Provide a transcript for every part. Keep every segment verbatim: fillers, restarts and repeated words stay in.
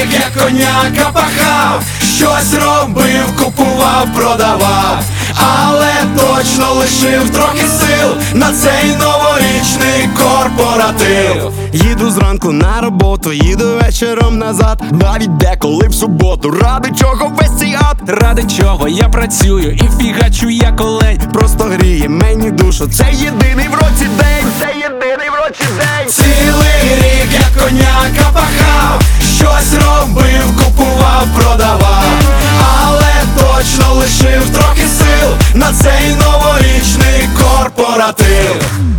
рік я коняка пахав, щось робив, купував, продавав, але точно лишив трохи сил на цей новорічний корпоратив. Їду зранку на роботу, їду вечором назад, навіть деколи в суботу. Ради чого весь цей ад? Ради чого я працюю і фігачу я колень. Просто гріє мені душу, це єдиний в році день, це єдиний в році день. Цілий рік я коняка пахав, щось робив, купував, продавав, але точно лишив трохи сил на цей новорічний корпоратив.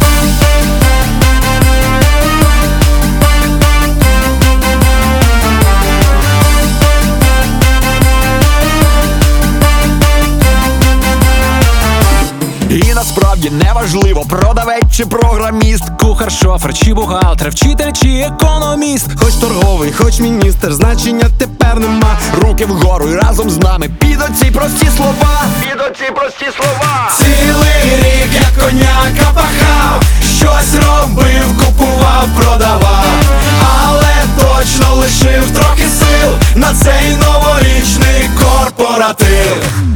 І насправді неважливо, продавець чи програміст, Кухар, шофер чи бухгалтер, вчитель чи економіст. хоч торговий, хоч міністр, значення тепер нема. Руки вгору і разом з нами під оці прості слова, під оці прості слова. Цілий рік я коняка пахав, щось робив, купував, продавав, але точно лишив трохи сил на цей новорічний корпоратив.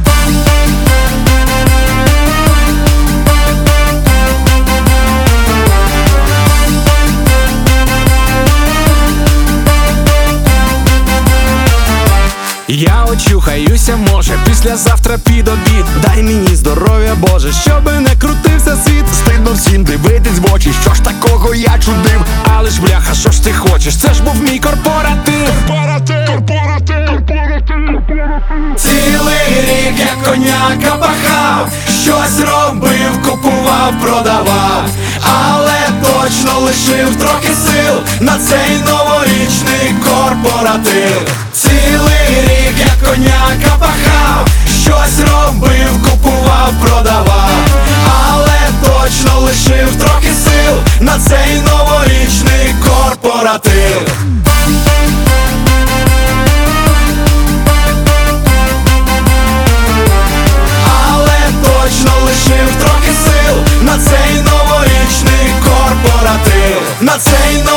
Я очухаюся, може, післязавтра під обід. Дай мені здоров'я, Боже, щоби не крутився світ. Стидно всім дивитись в очі, що ж такого я чудив. Але ж бляха, що ж ти хочеш? Це ж був мій корпоратив. Корпоратив, корпоратив, корпоратив. Цілий рік я коняка пахав, щось робив, купував, продавав, але точно лишив трохи сил на цей новорічний корпоратив. Цілий рік я коняка пахав, щось робив, купував, продавав, але точно лишив трохи сил на цей новорічний корпоратив. Точно лишив трохи сил на цей новорічний корпоратив, на цей новорічний